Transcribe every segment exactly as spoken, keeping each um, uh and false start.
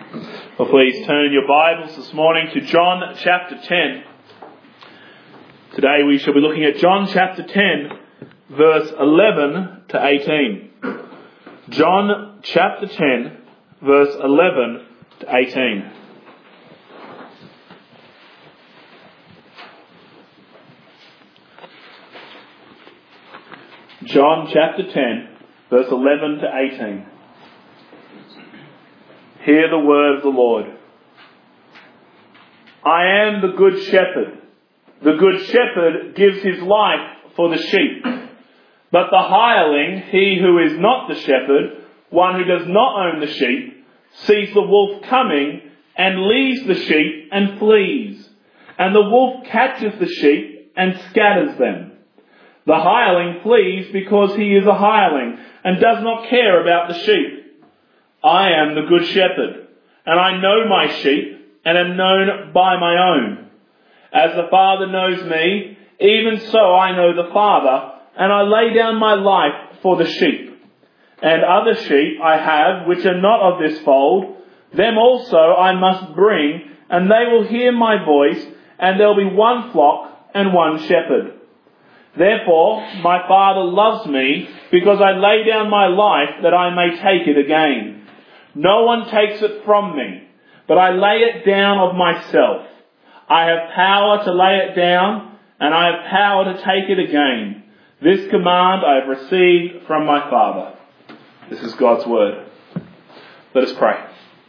Well, please turn your Bibles this morning to John chapter ten. Today we shall be looking at John chapter ten, verse eleven to eighteen. John chapter ten, verse eleven to eighteen. John chapter ten, verse eleven to eighteen. Hear the word of the Lord. I am the good shepherd. The good shepherd gives his life for the sheep. But the hireling, he who is not the shepherd, one who does not own the sheep, sees the wolf coming and leaves the sheep and flees. And the wolf catches the sheep and scatters them. The hireling flees because he is a hireling and does not care about the sheep. I am the good shepherd, and I know my sheep, and am known by my own. As the Father knows me, even so I know the Father, and I lay down my life for the sheep. And other sheep I have, which are not of this fold, them also I must bring, and they will hear my voice, and there will be one flock and one shepherd. Therefore my Father loves me, because I lay down my life that I may take it again. No one takes it from me, but I lay it down of myself. I have power to lay it down, and I have power to take it again. This command I have received from my Father. This is God's word. Let us pray.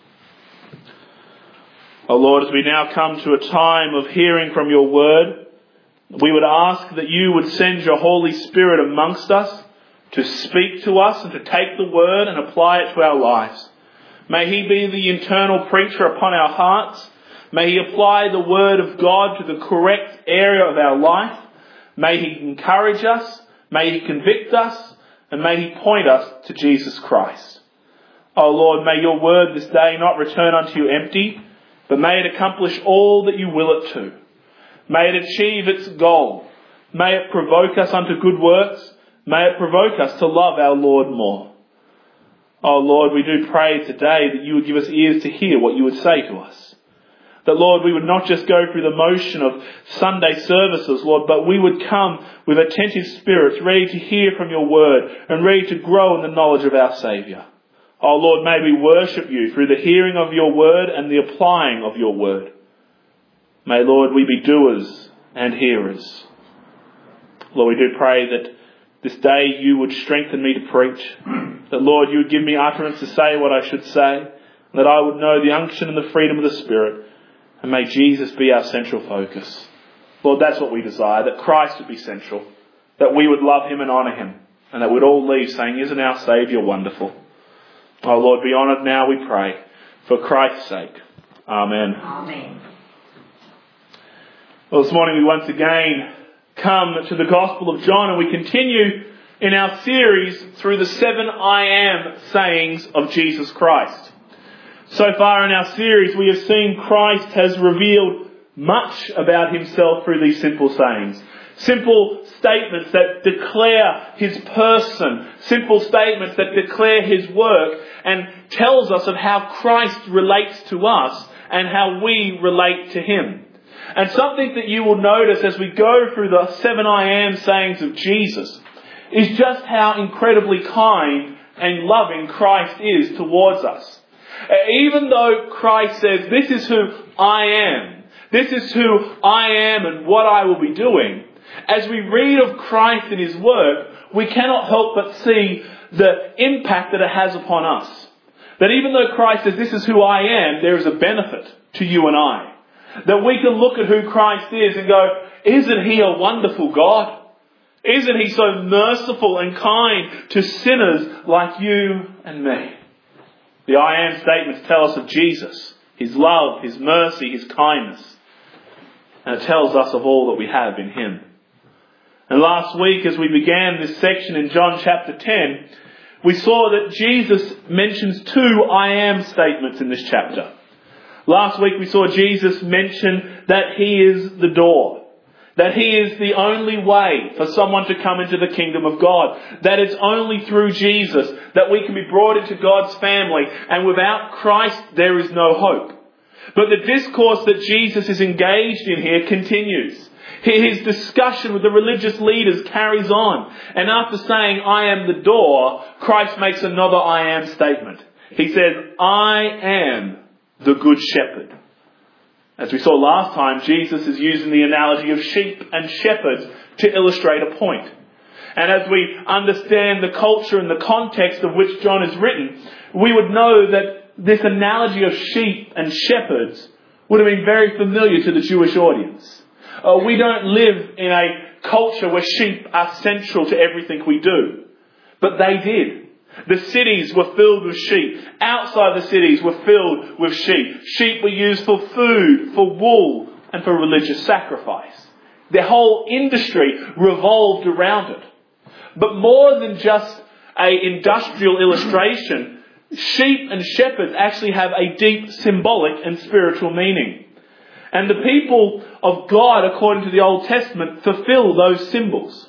O Lord, as we now come to a time of hearing from your word, we would ask that you would send your Holy Spirit amongst us to speak to us and to take the word and apply it to our lives. May he be the internal preacher upon our hearts. May he apply the word of God to the correct area of our life. May he encourage us. May he convict us. And may he point us to Jesus Christ. O Lord, may your word this day not return unto you empty, but may it accomplish all that you will it to. May it achieve its goal. May it provoke us unto good works. May it provoke us to love our Lord more. Oh Lord, we do pray today that you would give us ears to hear what you would say to us. That, Lord, we would not just go through the motion of Sunday services, Lord, but we would come with attentive spirits, ready to hear from your word and ready to grow in the knowledge of our Saviour. Oh Lord, may we worship you through the hearing of your word and the applying of your word. May, Lord, we be doers and hearers. Lord, we do pray that this day you would strengthen me to preach. That, Lord, you would give me utterance to say what I should say. That I would know the unction and the freedom of the Spirit. And may Jesus be our central focus. Lord, that's what we desire. That Christ would be central. That we would love him and honour him. And that we'd all leave saying, isn't our Saviour wonderful? Oh, Lord, be honoured now, we pray. For Christ's sake. Amen. Amen. Well, this morning we once again come to the Gospel of John, and we continue in our series through the seven I am sayings of Jesus Christ. So far in our series we have seen Christ has revealed much about himself through these simple sayings. Simple statements that declare his person, simple statements that declare his work and tells us of how Christ relates to us and how we relate to him. And something that you will notice as we go through the seven I am sayings of Jesus is just how incredibly kind and loving Christ is towards us. Even though Christ says, this is who I am, this is who I am and what I will be doing, as we read of Christ and his work, we cannot help but see the impact that it has upon us. That even though Christ says, this is who I am, there is a benefit to you and I. That we can look at who Christ is and go, isn't he a wonderful God? Isn't he so merciful and kind to sinners like you and me? The I am statements tell us of Jesus, his love, his mercy, his kindness. And it tells us of all that we have in him. And last week as we began this section in John chapter ten, we saw that Jesus mentions two I am statements in this chapter. Last week we saw Jesus mention that he is the door. That He is the only way for someone to come into the kingdom of God. That it's only through Jesus that we can be brought into God's family, and without Christ there is no hope. But the discourse that Jesus is engaged in here continues. His discussion with the religious leaders carries on. And after saying, I am the door, Christ makes another I am statement. He says, I am the good shepherd. As we saw last time, Jesus is using the analogy of sheep and shepherds to illustrate a point. And as we understand the culture and the context of which John is written, we would know that this analogy of sheep and shepherds would have been very familiar to the Jewish audience. Uh, we don't live in a culture where sheep are central to everything we do. But they did. The cities were filled with sheep. Outside the cities were filled with sheep. Sheep were used for food, for wool, and for religious sacrifice. Their whole industry revolved around it. But more than just an industrial illustration, sheep and shepherds actually have a deep symbolic and spiritual meaning. And the people of God, according to the Old Testament, fulfill those symbols.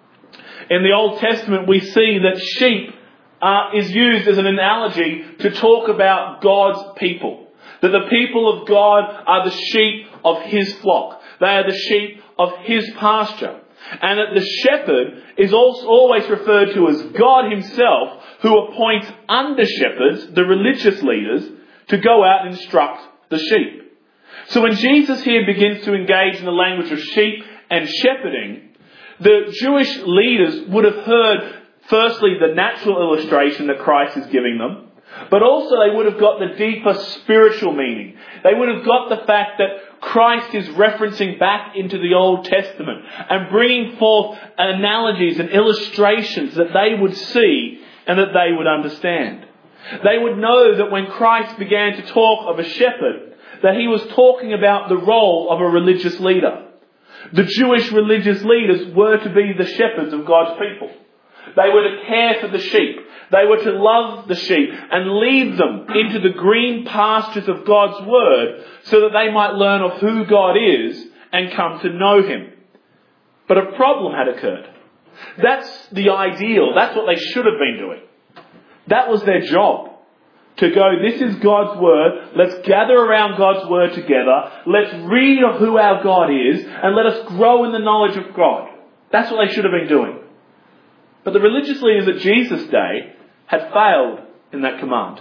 In the Old Testament, we see that sheep uh, is used as an analogy to talk about God's people. That the people of God are the sheep of His flock. They are the sheep of His pasture. And that the shepherd is also always referred to as God Himself, who appoints under-shepherds, the religious leaders, to go out and instruct the sheep. So when Jesus here begins to engage in the language of sheep and shepherding, the Jewish leaders would have heard, firstly, the natural illustration that Christ is giving them, but also they would have got the deeper spiritual meaning. They would have got the fact that Christ is referencing back into the Old Testament and bringing forth analogies and illustrations that they would see and that they would understand. They would know that when Christ began to talk of a shepherd, that He was talking about the role of a religious leader. The Jewish religious leaders were to be the shepherds of God's people. They were to care for the sheep. They were to love the sheep and lead them into the green pastures of God's Word so that they might learn of who God is and come to know Him. But a problem had occurred. That's the ideal. That's what they should have been doing. That was their job. To go, this is God's Word, let's gather around God's Word together, let's read of who our God is, and let us grow in the knowledge of God. That's what they should have been doing. But the religious leaders at Jesus' day had failed in that command.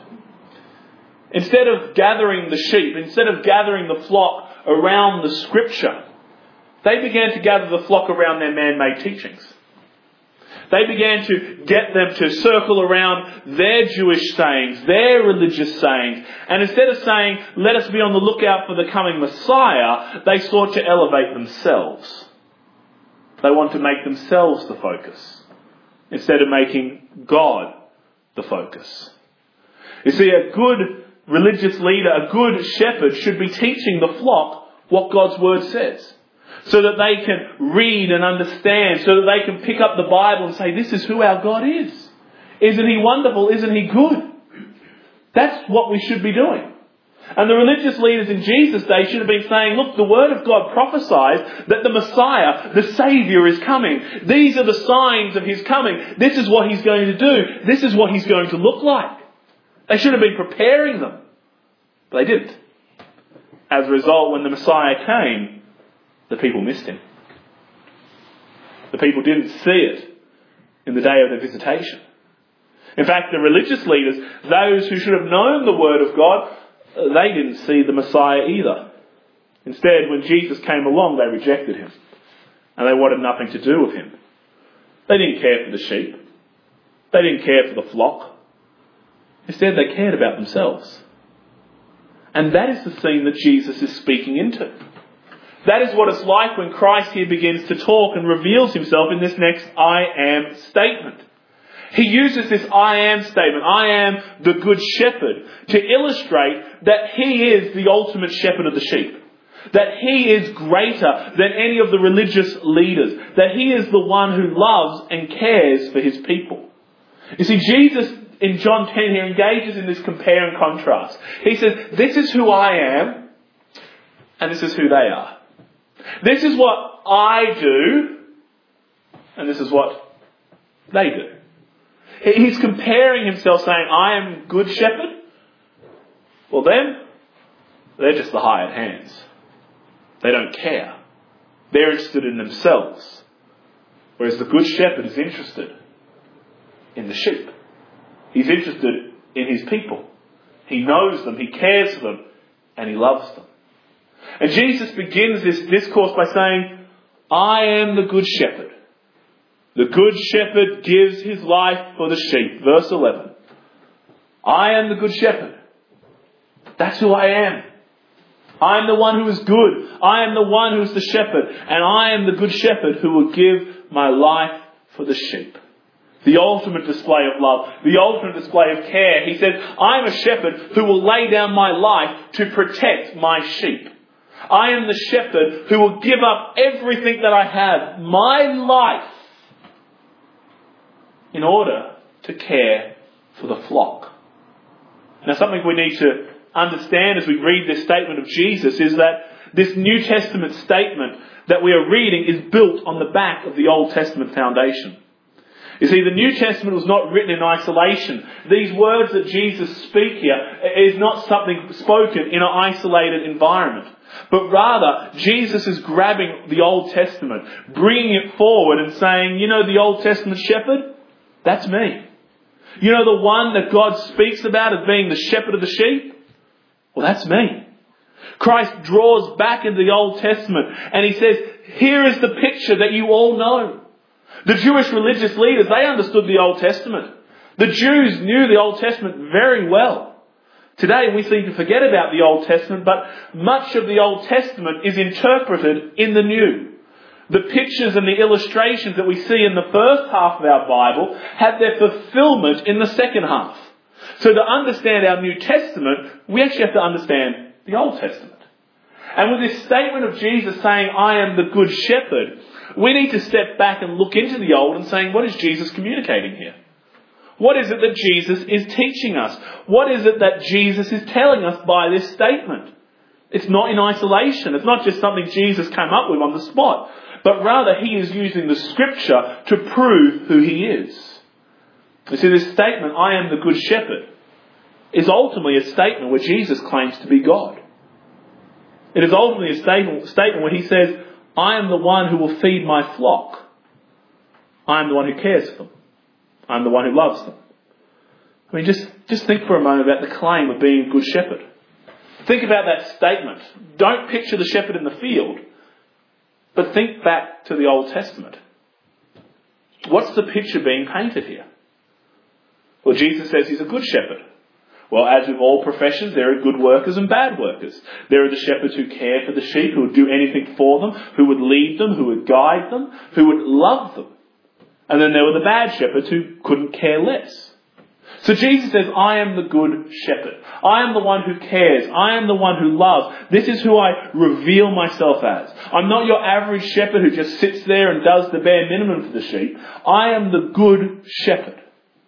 Instead of gathering the sheep, instead of gathering the flock around the Scripture, they began to gather the flock around their man-made teachings. They began to get them to circle around their Jewish sayings, their religious sayings. And instead of saying, let us be on the lookout for the coming Messiah, they sought to elevate themselves. They want to make themselves the focus, instead of making God the focus. You see, a good religious leader, a good shepherd, should be teaching the flock what God's Word says, so that they can read and understand, so that they can pick up the Bible and say, this is who our God is. Isn't He wonderful? Isn't He good? That's what we should be doing. And the religious leaders in Jesus' day should have been saying, look, the Word of God prophesies that the Messiah, the Saviour, is coming. These are the signs of His coming. This is what He's going to do. This is what He's going to look like. They should have been preparing them. But they didn't. As a result, when the Messiah came, the people missed Him. The people didn't see it in the day of their visitation. In fact, the religious leaders, those who should have known the Word of God, they didn't see the Messiah either. Instead, when Jesus came along, they rejected Him. And they wanted nothing to do with Him. They didn't care for the sheep. They didn't care for the flock. Instead, they cared about themselves. And that is the scene that Jesus is speaking into. That is what it's like when Christ here begins to talk and reveals Himself in this next I am statement. He uses this I am statement, I am the good shepherd, to illustrate that He is the ultimate shepherd of the sheep. That He is greater than any of the religious leaders. That He is the one who loves and cares for His people. You see, Jesus in John ten here engages in this compare and contrast. He says, this is who I am, and this is who they are. This is what I do, and this is what they do. He's comparing himself, saying, I am good shepherd. Well, them, they're just the hired hands. They don't care. They're interested in themselves. Whereas the good shepherd is interested in the sheep. He's interested in his people. He knows them, he cares for them, and he loves them. And Jesus begins this discourse by saying, I am the good shepherd. The good shepherd gives his life for the sheep. Verse eleven. I am the good shepherd. That's who I am. I am the one who is good. I am the one who is the shepherd. And I am the good shepherd who will give my life for the sheep. The ultimate display of love. The ultimate display of care. He says, I am a shepherd who will lay down my life to protect my sheep. I am the shepherd who will give up everything that I have, my life, in order to care for the flock. Now, something we need to understand as we read this statement of Jesus is that this New Testament statement that we are reading is built on the back of the Old Testament foundation. You see, the New Testament was not written in isolation. These words that Jesus speaks here is not something spoken in an isolated environment. But rather, Jesus is grabbing the Old Testament, bringing it forward and saying, you know the Old Testament shepherd? That's me. You know the one that God speaks about as being the shepherd of the sheep? Well, that's me. Christ draws back into the Old Testament and he says, here is the picture that you all know. The Jewish religious leaders, they understood the Old Testament. The Jews knew the Old Testament very well. Today we seem to forget about the Old Testament, but much of the Old Testament is interpreted in the New. The pictures and the illustrations that we see in the first half of our Bible have their fulfillment in the second half. So to understand our New Testament, we actually have to understand the Old Testament. And with this statement of Jesus saying, I am the good shepherd, we need to step back and look into the Old and saying, what is Jesus communicating here? What is it that Jesus is teaching us? What is it that Jesus is telling us by this statement? It's not in isolation. It's not just something Jesus came up with on the spot. But rather, he is using the scripture to prove who he is. You see, this statement, I am the good shepherd, is ultimately a statement where Jesus claims to be God. It is ultimately a statement, statement where he says, I am the one who will feed my flock. I am the one who cares for them. I am the one who loves them. I mean, just, just think for a moment about the claim of being a good shepherd. Think about that statement. Don't picture the shepherd in the field, but think back to the Old Testament. What's the picture being painted here? Well, Jesus says he's a good shepherd. Well, as with all professions, there are good workers and bad workers. There are the shepherds who care for the sheep, who would do anything for them, who would lead them, who would guide them, who would love them. And then there were the bad shepherds who couldn't care less. So Jesus says, I am the good shepherd. I am the one who cares. I am the one who loves. This is who I reveal myself as. I'm not your average shepherd who just sits there and does the bare minimum for the sheep. I am the good shepherd.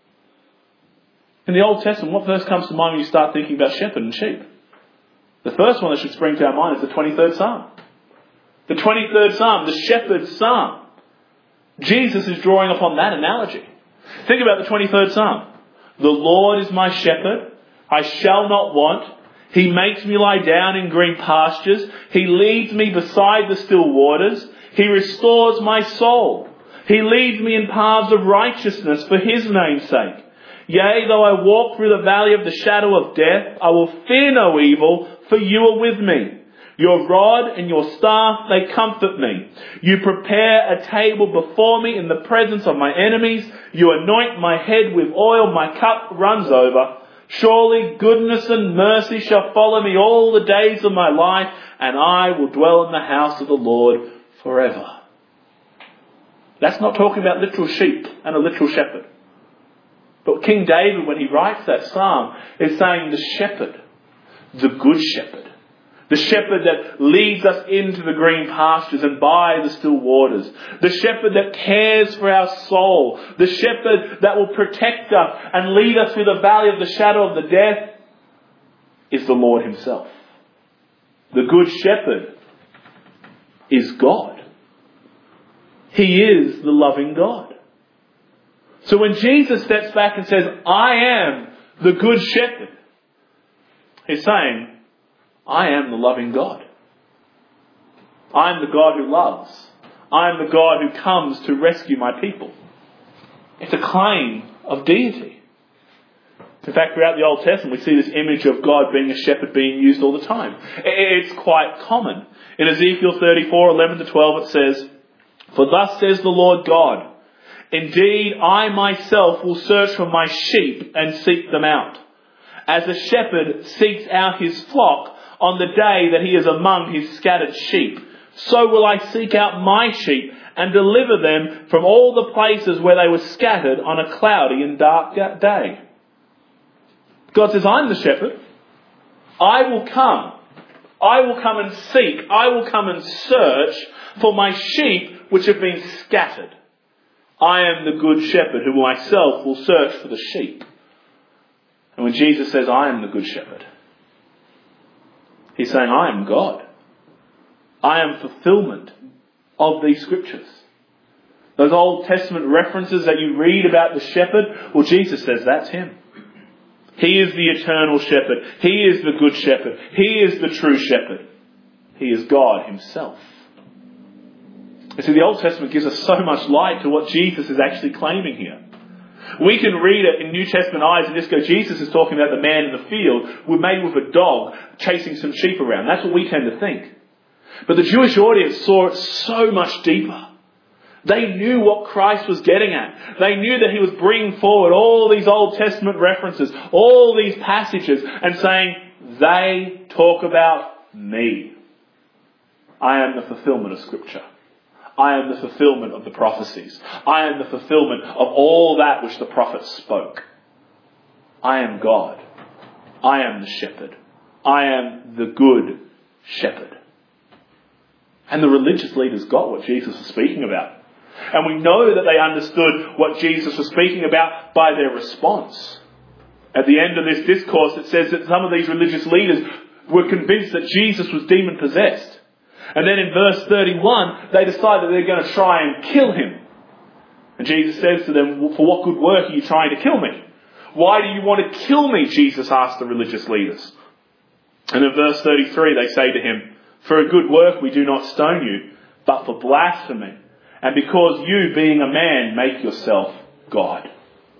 In the Old Testament, what verse comes to mind when you start thinking about shepherd and sheep? The first one that should spring to our mind is the twenty-third Psalm. The twenty-third Psalm, the shepherd's psalm. Jesus is drawing upon that analogy. Think about the twenty-third Psalm. The Lord is my shepherd, I shall not want. He makes me lie down in green pastures. He leads me beside the still waters. He restores my soul. He leads me in paths of righteousness for his name's sake. Yea, though I walk through the valley of the shadow of death, I will fear no evil, for you are with me. Your rod and your staff, they comfort me. You prepare a table before me in the presence of my enemies. You anoint my head with oil, my cup runs over. Surely goodness and mercy shall follow me all the days of my life, and I will dwell in the house of the Lord forever. That's not talking about literal sheep and a literal shepherd. But King David, when he writes that psalm, is saying the shepherd, the good shepherd. The shepherd that leads us into the green pastures and by the still waters. The shepherd that cares for our soul. The shepherd that will protect us and lead us through the valley of the shadow of the death is the Lord himself. The good shepherd is God. He is the loving God. So when Jesus steps back and says, I am the good shepherd, he's saying, I am the loving God. I am the God who loves. I am the God who comes to rescue my people. It's a claim of deity. In fact, throughout the Old Testament, we see this image of God being a shepherd being used all the time. It's quite common. In Ezekiel thirty-four, eleven to twelve, it says, For thus says the Lord God, Indeed, I myself will search for my sheep and seek them out, as a shepherd seeks out his flock on the day that he is among his scattered sheep. So will I seek out my sheep and deliver them from all the places where they were scattered on a cloudy and dark day. God says, I'm the shepherd. I will come. I will come and seek. I will come and search for my sheep which have been scattered. I am the good shepherd who myself will search for the sheep. And when Jesus says, I am the good shepherd, he's saying, I am God. I am fulfillment of these scriptures. Those Old Testament references that you read about the shepherd, well, Jesus says that's him. He is the eternal shepherd. He is the good shepherd. He is the true shepherd. He is God himself. You see, the Old Testament gives us so much light to what Jesus is actually claiming here. We can read it in New Testament eyes and just go, Jesus is talking about the man in the field, we're made with a dog chasing some sheep around. That's what we tend to think. But the Jewish audience saw it so much deeper. They knew what Christ was getting at. They knew that he was bringing forward all these Old Testament references, all these passages, and saying, they talk about me. I am the fulfillment of Scripture. I am the fulfillment of the prophecies. I am the fulfillment of all that which the prophets spoke. I am God. I am the shepherd. I am the good shepherd. And the religious leaders got what Jesus was speaking about. And we know that they understood what Jesus was speaking about by their response. At the end of this discourse, it says that some of these religious leaders were convinced that Jesus was demon-possessed. And then in verse thirty-one, they decide that they're going to try and kill him. And Jesus says to them, for what good work are you trying to kill me? Why do you want to kill me? Jesus asked the religious leaders. And in verse thirty-three, they say to him, for a good work we do not stone you, but for blasphemy. And because you, being a man, make yourself God.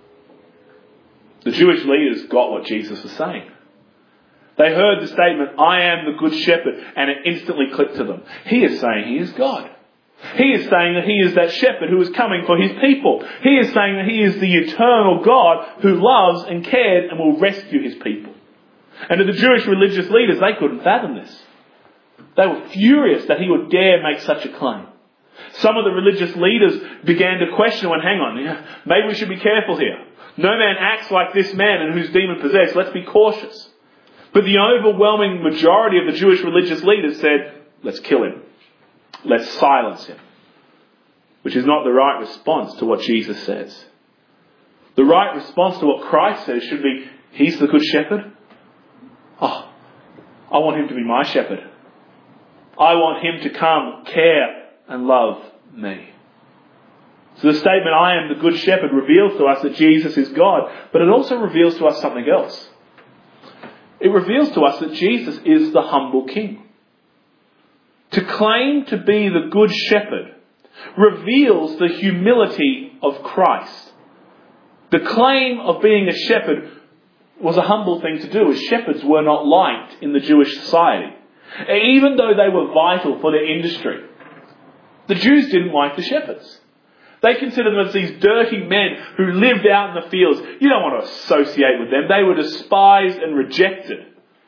The Jewish leaders got what Jesus was saying. They heard the statement, I am the good shepherd, and it instantly clicked to them. He is saying he is God. He is saying that he is that shepherd who is coming for his people. He is saying that he is the eternal God who loves and cares and will rescue his people. And to the Jewish religious leaders, they couldn't fathom this. They were furious that he would dare make such a claim. Some of the religious leaders began to question, well, hang on, maybe we should be careful here. No man acts like this man and who's demon-possessed. Let's be cautious. But the overwhelming majority of the Jewish religious leaders said, let's kill him. Let's silence him. Which is not the right response to what Jesus says. The right response to what Christ says should be, he's the good shepherd. Oh, I want him to be my shepherd. I want him to come, care and love me. So the statement, I am the good shepherd, reveals to us that Jesus is God. But it also reveals to us something else. It reveals to us that Jesus is the humble king. To claim to be the good shepherd reveals the humility of Christ. The claim of being a shepherd was a humble thing to do, as shepherds were not liked in the Jewish society. Even though they were vital for their industry, the Jews didn't like the shepherds. They considered them as these dirty men who lived out in the fields. You don't want to associate with them. They were despised and rejected.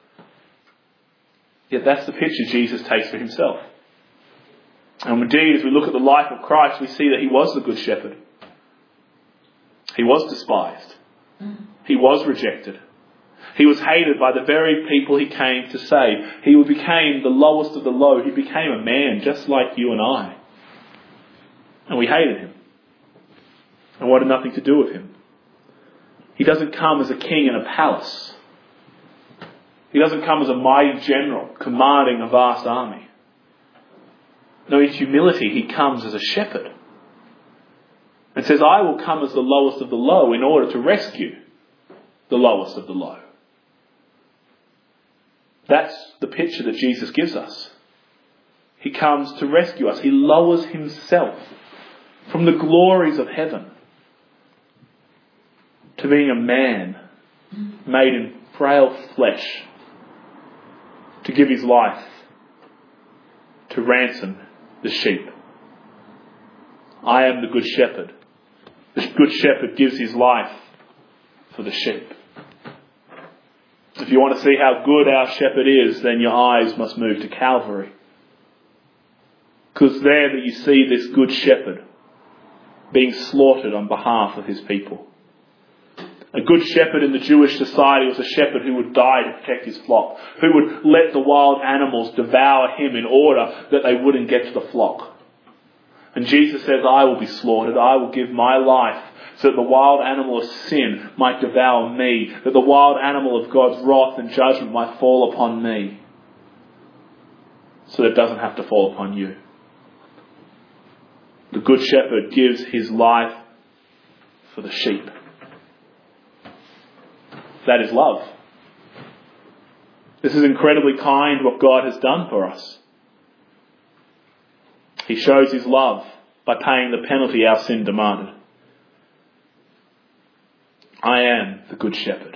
Yet that's the picture Jesus takes for himself. And indeed, as we look at the life of Christ, we see that he was the good shepherd. He was despised. He was rejected. He was hated by the very people he came to save. He became the lowest of the low. He became a man just like you and I. And we hated him. And wanted nothing to do with him. He doesn't come as a king in a palace. He doesn't come as a mighty general commanding a vast army. No, in humility he comes as a shepherd. and says, I will come as the lowest of the low in order to rescue the lowest of the low. That's the picture that Jesus gives us. He comes to rescue us. He lowers himself from the glories of heaven to being a man made in frail flesh to give his life to ransom the sheep. I am the good shepherd. The good shepherd gives his life for the sheep. If you want to see how good our shepherd is, then your eyes must move to Calvary. Because there that you see this good shepherd being slaughtered on behalf of his people. A good shepherd in the Jewish society was a shepherd who would die to protect his flock, who would let the wild animals devour him in order that they wouldn't get to the flock. And Jesus says, I will be slaughtered, I will give my life so that the wild animal of sin might devour me, that the wild animal of God's wrath and judgment might fall upon me, so that it doesn't have to fall upon you. The good shepherd gives his life for the sheep. That is love. This is incredibly kind what God has done for us. He shows his love by paying the penalty our sin demanded. I am the good shepherd.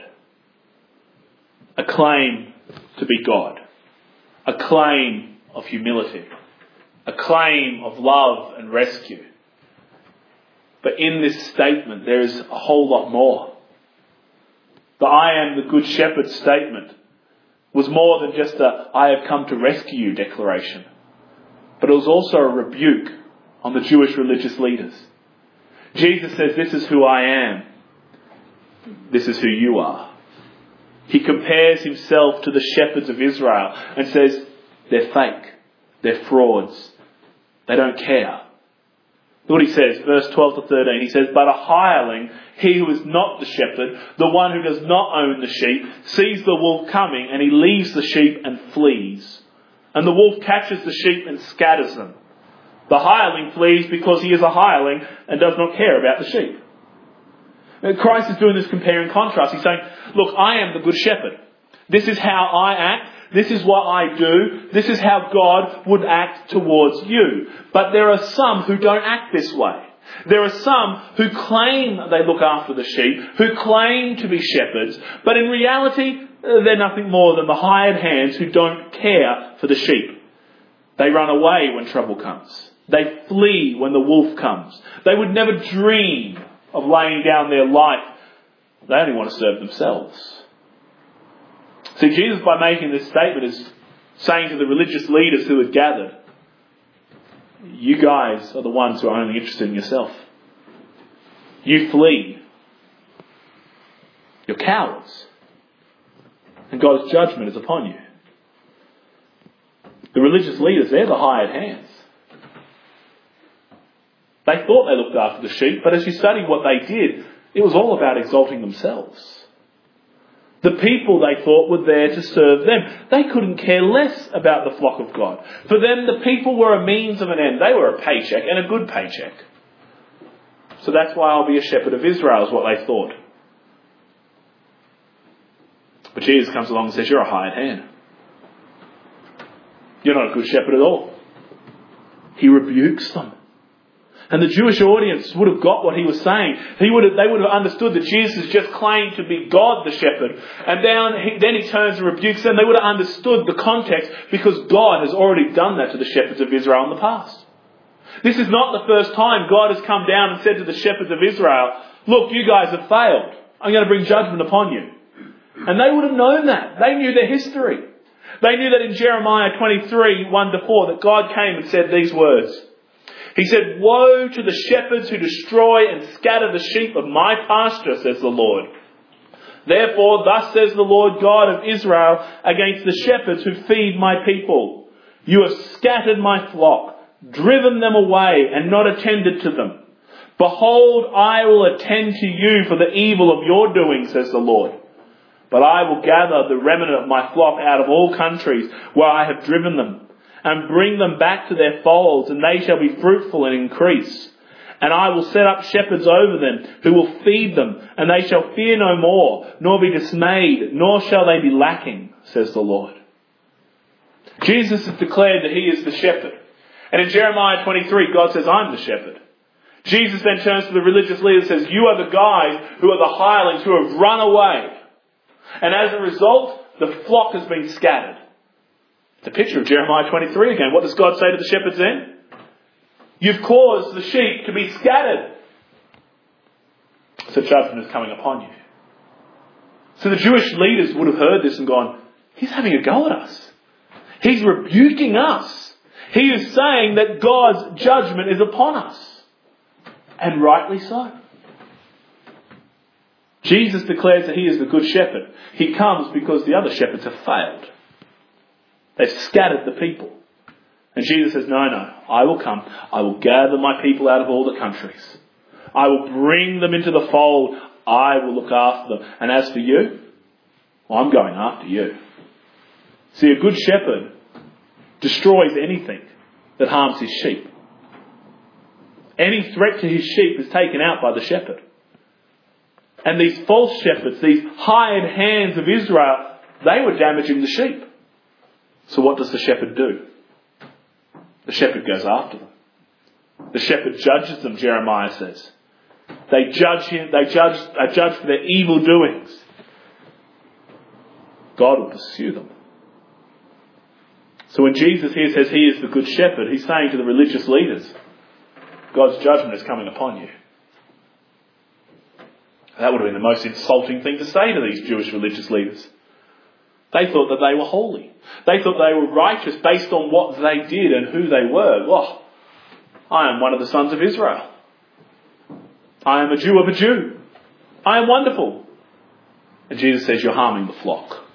A claim to be God. A claim of humility. A claim of love and rescue. But in this statement there is a whole lot more. The I am the good shepherd statement was more than just a I have come to rescue you declaration. But it was also a rebuke on the Jewish religious leaders. Jesus says, this is who I am. This is who you are. He compares himself to the shepherds of Israel and says, they're fake. They're frauds. They don't care. Look what he says, verse twelve to thirteen. He says, but a hireling, he who is not the shepherd, the one who does not own the sheep, sees the wolf coming and he leaves the sheep and flees. And the wolf catches the sheep and scatters them. The hireling flees because he is a hireling and does not care about the sheep. And Christ is doing this compare and contrast. He's saying, look, I am the good shepherd. This is how I act. This is what I do. This is how God would act towards you. But there are some who don't act this way. There are some who claim they look after the sheep, who claim to be shepherds, but in reality, they're nothing more than the hired hands who don't care for the sheep. They run away when trouble comes. They flee when the wolf comes. They would never dream of laying down their life. They only want to serve themselves. See, Jesus, by making this statement, is saying to the religious leaders who had gathered, you guys are the ones who are only interested in yourself. You flee. You're cowards. And God's judgment is upon you. The religious leaders, they're the hired hands. They thought they looked after the sheep, but as you study what they did, it was all about exalting themselves. The people, they thought, were there to serve them. They couldn't care less about the flock of God. For them, the people were a means of an end. They were a paycheck, and a good paycheck. So that's why I'll be a shepherd of Israel, is what they thought. But Jesus comes along and says, you're a hired hand. You're not a good shepherd at all. He rebukes them. And the Jewish audience would have got what he was saying. He would have, they would have understood that Jesus just claimed to be God the shepherd. And then he, then he turns and rebukes them. They would have understood the context because God has already done that to the shepherds of Israel in the past. This is not the first time God has come down and said to the shepherds of Israel, look, you guys have failed. I'm going to bring judgment upon you. And they would have known that. They knew their history. They knew that in Jeremiah twenty-three, one to four, that God came and said these words. He said, woe to the shepherds who destroy and scatter the sheep of my pasture, says the Lord. Therefore, thus says the Lord God of Israel against the shepherds who feed my people. You have scattered my flock, driven them away and not attended to them. Behold, I will attend to you for the evil of your doing, says the Lord. But I will gather the remnant of my flock out of all countries where I have driven them, and bring them back to their folds, and they shall be fruitful and increase. And I will set up shepherds over them, who will feed them, and they shall fear no more, nor be dismayed, nor shall they be lacking, says the Lord. Jesus has declared that he is the shepherd. And in Jeremiah twenty-three, God says, I'm the shepherd. Jesus then turns to the religious leaders and says, you are the guys who are the hirelings who have run away. And as a result, the flock has been scattered. It's a picture of Jeremiah twenty-three again. What does God say to the shepherds then? You've caused the sheep to be scattered. So judgment is coming upon you. So the Jewish leaders would have heard this and gone, he's having a go at us. He's rebuking us. He is saying that God's judgment is upon us. And rightly so. Jesus declares that he is the good shepherd. He comes because the other shepherds have failed. They've scattered the people. And Jesus says, no, no, I will come. I will gather my people out of all the countries. I will bring them into the fold. I will look after them. And as for you, well, I'm going after you. See, a good shepherd destroys anything that harms his sheep. Any threat to his sheep is taken out by the shepherd. And these false shepherds, these hired hands of Israel, they were damaging the sheep. So what does the shepherd do? The shepherd goes after them. The shepherd judges them, Jeremiah says. They judge him, they judge, are judged for their evil doings. God will pursue them. So when Jesus here says he is the good shepherd, he's saying to the religious leaders, God's judgment is coming upon you. That would have been the most insulting thing to say to these Jewish religious leaders. They thought that they were holy. They thought they were righteous based on what they did and who they were. Well, I am one of the sons of Israel. I am a Jew of a Jew. I am wonderful. And Jesus says, you're harming the flock.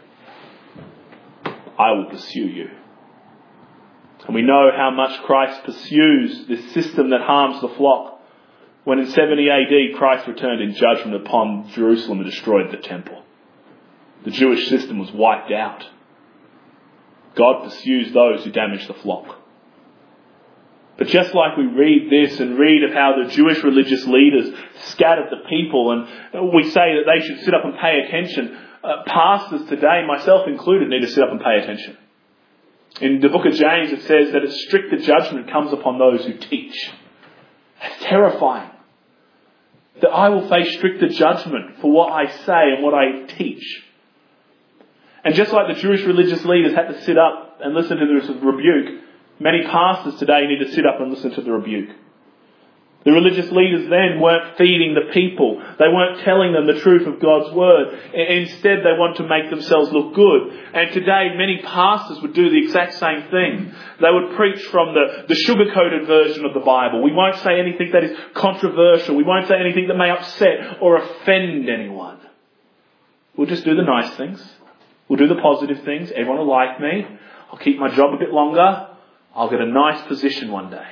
I will pursue you. And we know how much Christ pursues this system that harms the flock. When in seventy A D Christ returned in judgment upon Jerusalem and destroyed the temple. The Jewish system was wiped out. God pursues those who damage the flock. But just like we read this and read of how the Jewish religious leaders scattered the people, and we say that they should sit up and pay attention, uh, pastors today, myself included, need to sit up and pay attention. In the book of James it says that a stricter judgment comes upon those who teach. That's terrifying. That I will face stricter judgment for what I say and what I teach. And just like the Jewish religious leaders had to sit up and listen to this rebuke, many pastors today need to sit up and listen to the rebuke. The religious leaders then weren't feeding the people. They weren't telling them the truth of God's word. Instead, they want to make themselves look good. And today, many pastors would do the exact same thing. They would preach from the, the sugar-coated version of the Bible. We won't say anything that is controversial. We won't say anything that may upset or offend anyone. We'll just do the nice things. We'll do the positive things. Everyone will like me. I'll keep my job a bit longer. I'll get a nice position one day.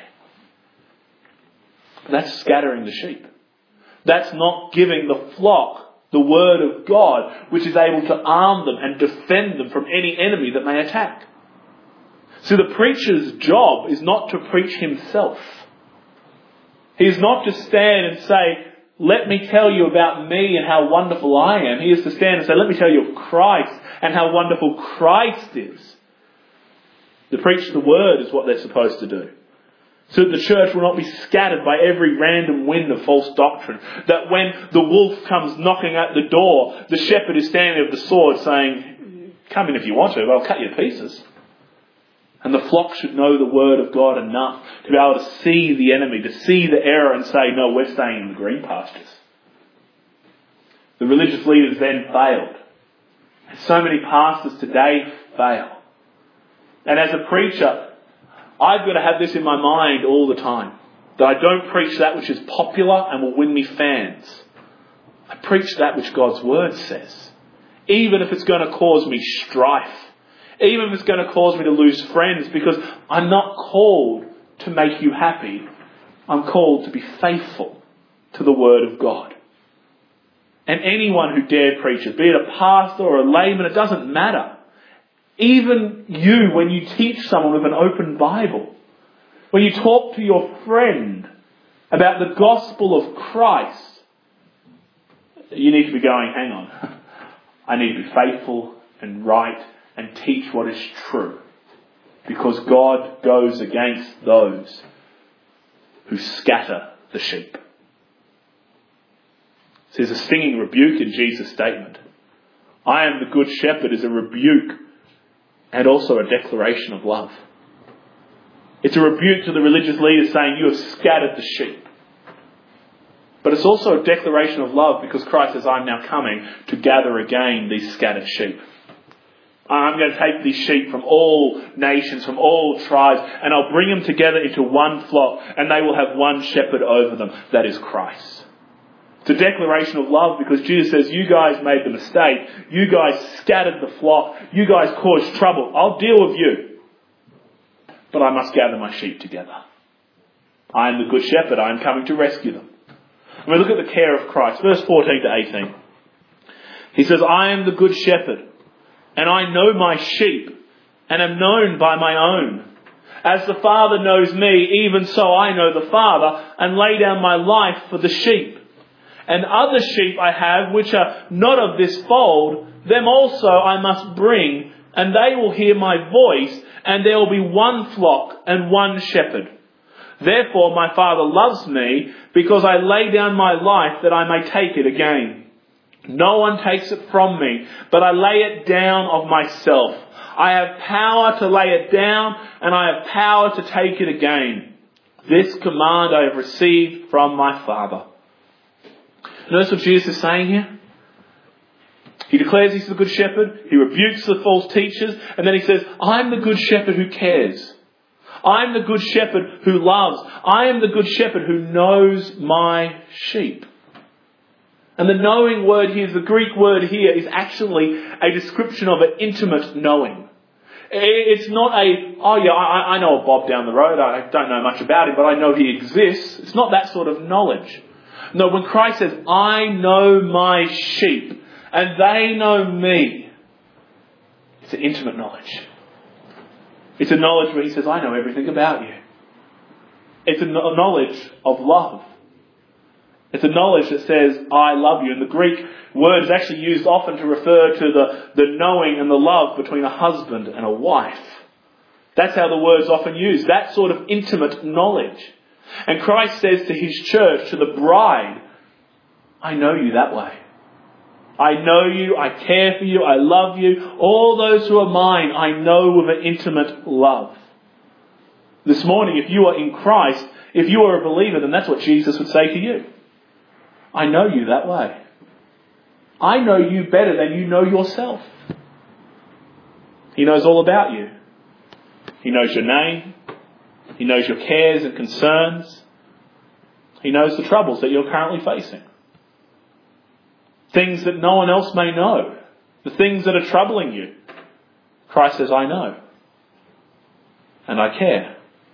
That's scattering the sheep. That's not giving the flock the word of God, which is able to arm them and defend them from any enemy that may attack. So the preacher's job is not to preach himself. He is not to stand and say, let me tell you about me and how wonderful I am. He is to stand and say, let me tell you of Christ and how wonderful Christ is. To preach the word is what they're supposed to do. So that the church will not be scattered by every random wind of false doctrine. That when the wolf comes knocking at the door, the shepherd is standing with the sword saying, come in if you want to, but I'll cut you to pieces. And the flock should know the word of God enough to be able to see the enemy, to see the error and say, no, we're staying in the green pastures. The religious leaders then failed. And so many pastors today fail. And as a preacher, I've got to have this in my mind all the time. That I don't preach that which is popular and will win me fans. I preach that which God's word says. Even if it's going to cause me strife. Even if it's going to cause me to lose friends. Because I'm not called to make you happy. I'm called to be faithful to the word of God. And anyone who dare preach it, be it a pastor or a layman, it doesn't matter. Even you, when you teach someone with an open Bible, when you talk to your friend, about the gospel of Christ, you need to be going, hang on, I need to be faithful and right and teach what is true. Because God goes against those who scatter the sheep. So there's a stinging rebuke in Jesus' statement. I am the good shepherd is a rebuke and also a declaration of love. It's a rebuke to the religious leaders saying, you have scattered the sheep. But it's also a declaration of love because Christ says, I'm now coming to gather again these scattered sheep. I'm going to take these sheep from all nations, from all tribes, and I'll bring them together into one flock, and they will have one shepherd over them. That is Christ. It's a declaration of love because Jesus says, you guys made the mistake. You guys scattered the flock. You guys caused trouble. I'll deal with you. But I must gather my sheep together. I am the good shepherd. I am coming to rescue them. And we look at the care of Christ. Verse fourteen to eighteen. He says, I am the good shepherd, and I know my sheep, and am known by my own. As the Father knows me, even so I know the Father, and lay down my life for the sheep. And other sheep I have, which are not of this fold, them also I must bring, and they will hear my voice, and there will be one flock and one shepherd. Therefore my Father loves me, because I lay down my life that I may take it again. No one takes it from me, but I lay it down of myself. I have power to lay it down, and I have power to take it again. This command I have received from my Father. Notice what Jesus is saying here? He declares he's the good shepherd. He rebukes the false teachers. And then he says, I'm the good shepherd who cares. I'm the good shepherd who loves. I am the good shepherd who knows my sheep. And the knowing word here, the Greek word here, is actually a description of an intimate knowing. It's not a, oh yeah, I, I know a Bob down the road. I don't know much about him, but I know he exists. It's not that sort of knowledge. No, when Christ says, I know my sheep and they know me, it's an intimate knowledge. It's a knowledge where he says, I know everything about you. It's a knowledge of love. It's a knowledge that says, I love you. And the Greek word is actually used often to refer to the, the knowing and the love between a husband and a wife. That's how the word's often used. That sort of intimate knowledge. And Christ says to his church, to the bride, I know you that way. I know you, I care for you, I love you. All those who are mine, I know with an intimate love. This morning, if you are in Christ, if you are a believer, then that's what Jesus would say to you. I know you that way. I know you better than you know yourself. He knows all about you. He knows your name. He knows your cares and concerns. He knows the troubles that you're currently facing. Things that no one else may know. The things that are troubling you. Christ says, I know. And I care.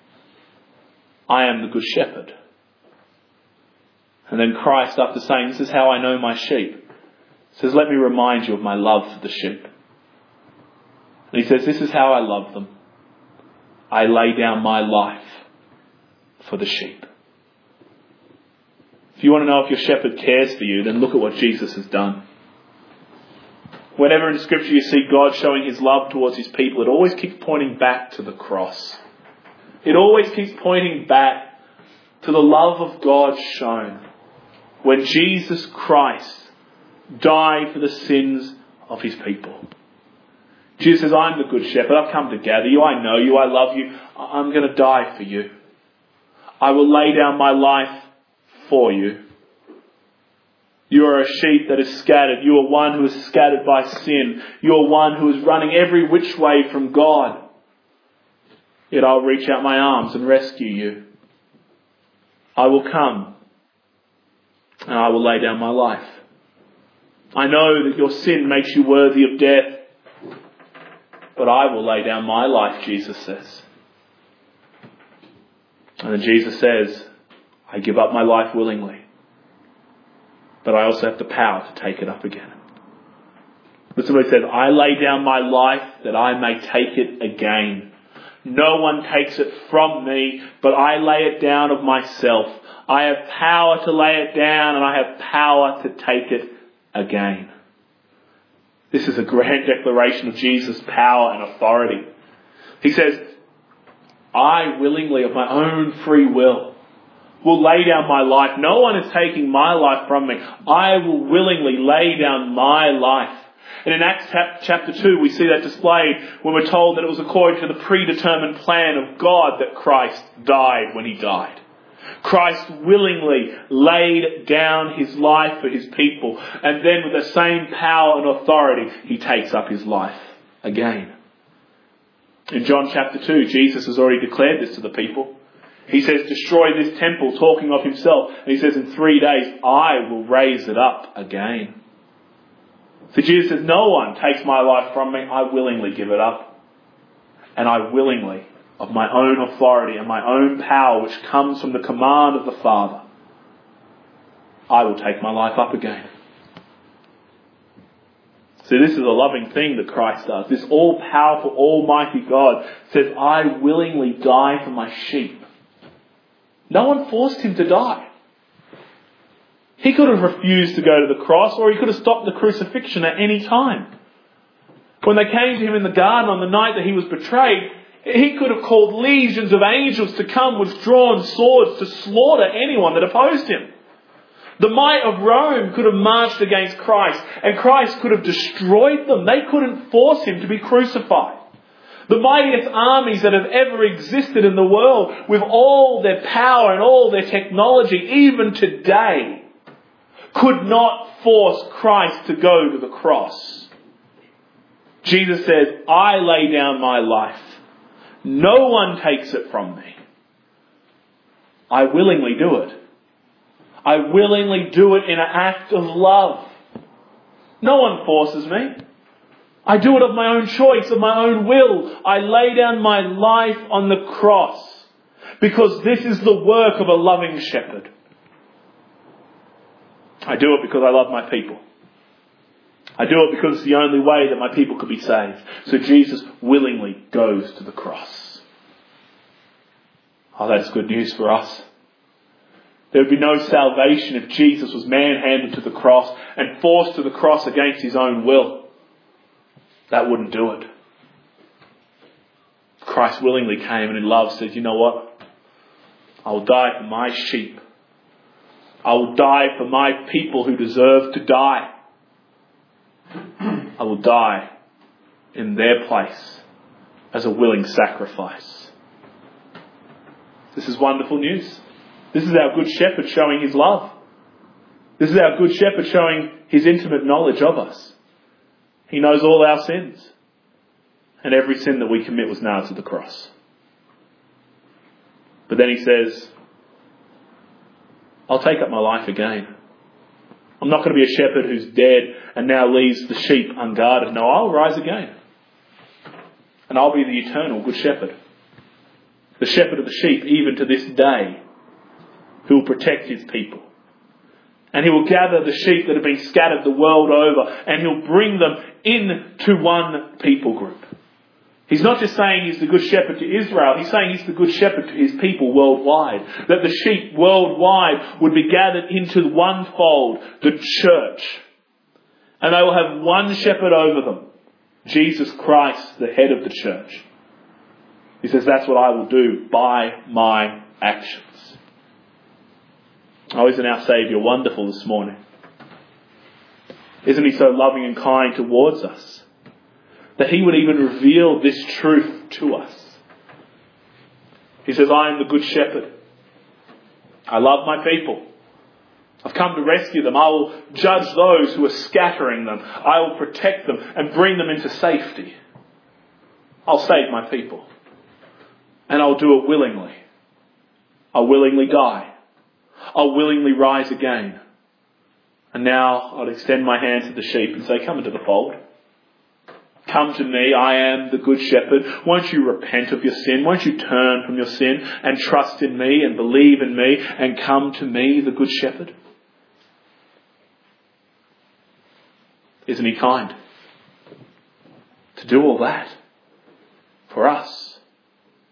I am the good shepherd. And then Christ, after saying, this is how I know my sheep, says, let me remind you of my love for the sheep. And he says, this is how I love them. I lay down my life for the sheep. If you want to know if your shepherd cares for you, then look at what Jesus has done. Whenever in Scripture you see God showing his love towards his people, it always keeps pointing back to the cross. It always keeps pointing back to the love of God shown when Jesus Christ died for the sins of his people. Jesus says, I'm the good shepherd. I've come to gather you. I know you. I love you. I'm going to die for you. I will lay down my life for you. You are a sheep that is scattered. You are one who is scattered by sin. You are one who is running every which way from God. Yet I'll reach out my arms and rescue you. I will come and I will lay down my life. I know that your sin makes you worthy of death, but I will lay down my life, Jesus says. And then Jesus says, I give up my life willingly, but I also have the power to take it up again. Listen to what he says, I lay down my life that I may take it again. No one takes it from me, but I lay it down of myself. I have power to lay it down, and I have power to take it again. This is a grand declaration of Jesus' power and authority. He says, I willingly, of my own free will, will lay down my life. No one is taking my life from me. I will willingly lay down my life. And in Acts chapter two, we see that displayed when we're told that it was according to the predetermined plan of God that Christ died when he died. Christ willingly laid down his life for his people. And then with the same power and authority, he takes up his life again. In John chapter two, Jesus has already declared this to the people. He says, destroy this temple, talking of himself. And he says, in three days, I will raise it up again. So Jesus says, no one takes my life from me. I willingly give it up. And I willingly, of my own authority and my own power, which comes from the command of the Father, I will take my life up again. See, this is a loving thing that Christ does. This all-powerful, almighty God says, I willingly die for my sheep. No one forced him to die. He could have refused to go to the cross, or he could have stopped the crucifixion at any time. When they came to him in the garden on the night that he was betrayed, he could have called legions of angels to come with drawn swords to slaughter anyone that opposed him. The might of Rome could have marched against Christ, and Christ could have destroyed them. They couldn't force him to be crucified. The mightiest armies that have ever existed in the world, with all their power and all their technology, even today, could not force Christ to go to the cross. Jesus says, I lay down my life. No one takes it from me. I willingly do it. I willingly do it in an act of love. No one forces me. I do it of my own choice, of my own will. I lay down my life on the cross because this is the work of a loving shepherd. I do it because I love my people. I do it because it's the only way that my people could be saved. So Jesus willingly goes to the cross. Oh, that's good news for us. There would be no salvation if Jesus was manhandled to the cross and forced to the cross against his own will. That wouldn't do it. Christ willingly came and in love said, you know what? I will die for my sheep. I will die for my people who deserve to die. I will die in their place as a willing sacrifice. This is wonderful news. This is our good shepherd showing his love. This is our good shepherd showing his intimate knowledge of us. He knows all our sins. And every sin that we commit was nailed to the cross. But then he says, I'll take up my life again. I'm not going to be a shepherd who's dead and now leaves the sheep unguarded. No, I'll rise again. And I'll be the eternal good shepherd. The shepherd of the sheep, even to this day, who will protect his people. And he will gather the sheep that have been scattered the world over, and he'll bring them into one people group. He's not just saying he's the good shepherd to Israel, he's saying he's the good shepherd to his people worldwide. That the sheep worldwide would be gathered into one fold, the church. And they will have one shepherd over them, Jesus Christ, the head of the church. He says, that's what I will do by my actions. Oh, isn't our Saviour wonderful this morning? Isn't he so loving and kind towards us? That he would even reveal this truth to us. He says, I am the good shepherd. I love my people. I've come to rescue them. I will judge those who are scattering them. I will protect them and bring them into safety. I'll save my people. And I'll do it willingly. I'll willingly die. I'll willingly rise again. And now I'll extend my hands to the sheep and say, come into the fold. Come to me, I am the good shepherd. Won't you repent of your sin? Won't you turn from your sin and trust in me and believe in me and come to me, the good shepherd? Isn't he kind to do all that for us?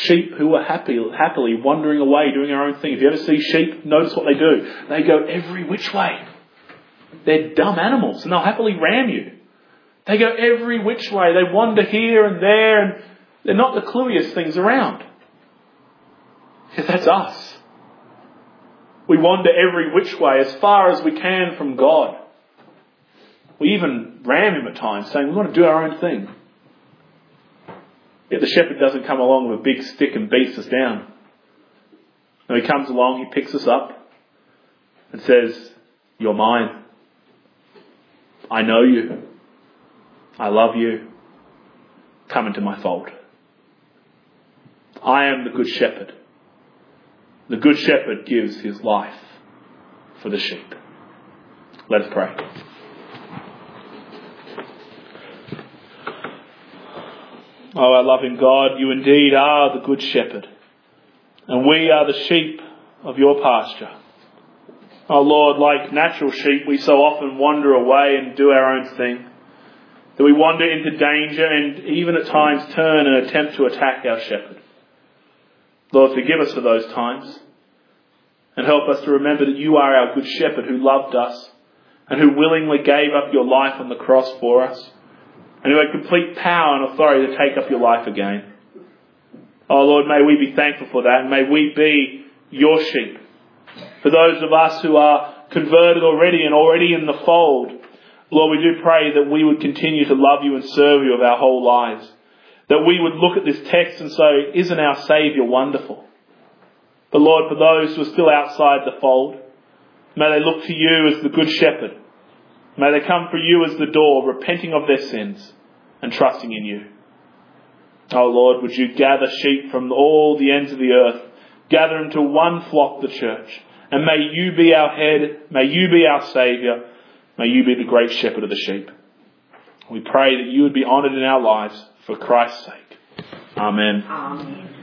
sheep who are happy, happily wandering away, doing their own thing. If you ever see sheep, notice what they do. They go every which way. They're dumb animals and they'll happily ram you. They go every which way. They wander here and there, and they're not the clueiest things around. Yeah, that's us. We wander every which way as far as we can from God. We even ram him at times, saying we want to do our own thing. Yet the shepherd doesn't come along with a big stick and beats us down. No, he comes along, he picks us up and says, "You're mine. I know you. I love you. Come into my fold. I am the good shepherd. The good shepherd gives his life for the sheep." Let us pray. Oh, our loving God, you indeed are the good shepherd, and we are the sheep of your pasture. Oh Lord, like natural sheep, we so often wander away and do our own thing, that we wander into danger and even at times turn and attempt to attack our shepherd. Lord, forgive us for those times, and help us to remember that you are our good shepherd who loved us and who willingly gave up your life on the cross for us, and who had complete power and authority to take up your life again. Oh Lord, may we be thankful for that, and may we be your sheep. For those of us who are converted already and already in the fold, Lord, we do pray that we would continue to love you and serve you with our whole lives. That we would look at this text and say, isn't our Saviour wonderful? But Lord, for those who are still outside the fold, may they look to you as the good shepherd. May they come for you as the door, repenting of their sins and trusting in you. Oh Lord, would you gather sheep from all the ends of the earth, gather into one flock, the church, and may you be our head, may you be our Saviour, may you be the great shepherd of the sheep. We pray that you would be honoured in our lives for Christ's sake. Amen. Amen.